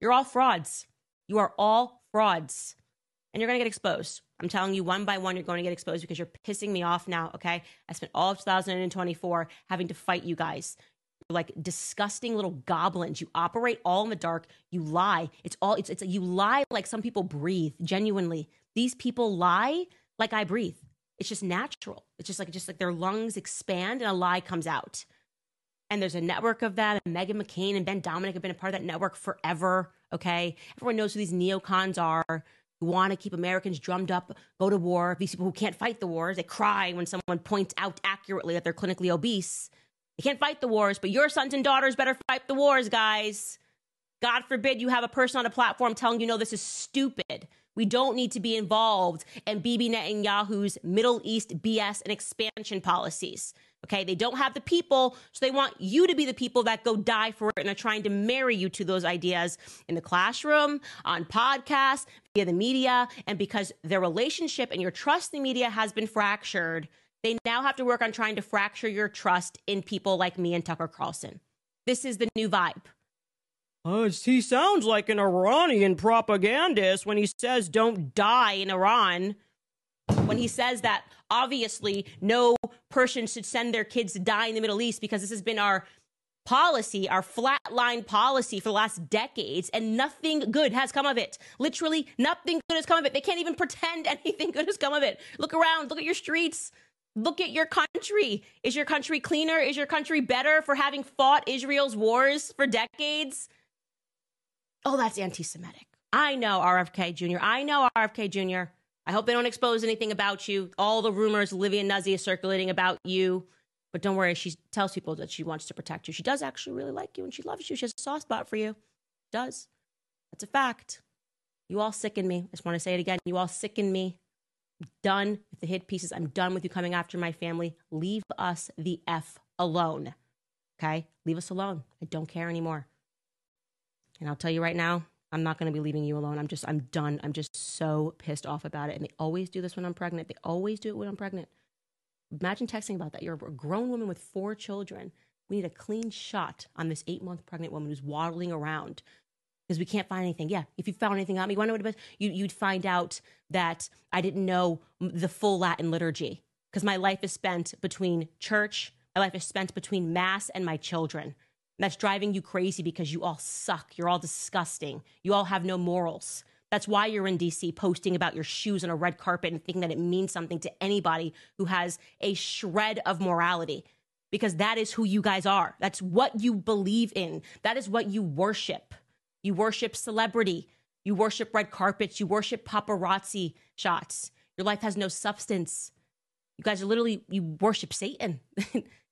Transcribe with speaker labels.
Speaker 1: You're all frauds. You are all frauds. And you're going to get exposed. I'm telling you, one by one, you're going to get exposed because you're pissing me off now, okay? I spent all of 2024 having to fight you guys. You're like disgusting little goblins. You operate all in the dark. You lie. It's you lie like some people breathe, genuinely. These people lie like I breathe. It's just natural. It's just like their lungs expand and a lie comes out. And there's a network of that. And Meghan McCain and Ben Dominic have been a part of that network forever, okay? Everyone knows who these neocons are, who want to keep Americans drummed up, go to war. These people who can't fight the wars, they cry when someone points out accurately that they're clinically obese. They can't fight the wars, but your sons and daughters better fight the wars, guys. God forbid you have a person on a platform telling you, no, this is stupid. We don't need to be involved in Bibi Netanyahu's Middle East BS and expansion policies. Okay, they don't have the people, so they want you to be the people that go die for it and are trying to marry you to those ideas in the classroom, on podcasts, via the media. And because their relationship and your trust in the media has been fractured, they now have to work on trying to fracture your trust in people like me and Tucker Carlson. This is the new vibe. He sounds like an Iranian propagandist when he says don't die in Iran. When he says that obviously no person should send their kids to die in the Middle East because this has been our policy, our flatline policy for the last decades, and nothing good has come of it. Literally nothing good has come of it. They can't even pretend anything good has come of it. Look around, look at your streets. Look at your country. Is your country cleaner? Is your country better for having fought Israel's wars for decades? Oh, that's anti-Semitic. I know, RFK Jr. I know, RFK Jr. I hope they don't expose anything about you. All the rumors Olivia Nuzzi is circulating about you. But don't worry, she tells people that she wants to protect you. She does actually really like you and she loves you. She has a soft spot for you. She does. That's a fact. You all sicken me. I just want to say it again. You all sicken me. I'm done with the hit pieces. I'm done with you coming after my family. Leave us the F alone. Okay? Leave us alone. I don't care anymore. And I'll tell you right now, I'm not going to be leaving you alone. I'm done. I'm just so pissed off about it. And they always do this when I'm pregnant. They always do it when I'm pregnant. Imagine texting about that. You're a grown woman with 4 children. We need a clean shot on this 8-month pregnant woman who's waddling around because we can't find anything. Yeah, if you found anything on me, you want to know what it was? You'd find out that I didn't know the full Latin liturgy because my life is spent between church, my life is spent between mass and my children. That's driving you crazy because you all suck. You're all disgusting. You all have no morals. That's why you're in DC posting about your shoes on a red carpet and thinking that it means something to anybody who has a shred of morality, because that is who you guys are. That's what you believe in. That is what you worship. You worship celebrity. You worship red carpets. You worship paparazzi shots. Your life has no substance. You guys are literally, you worship Satan.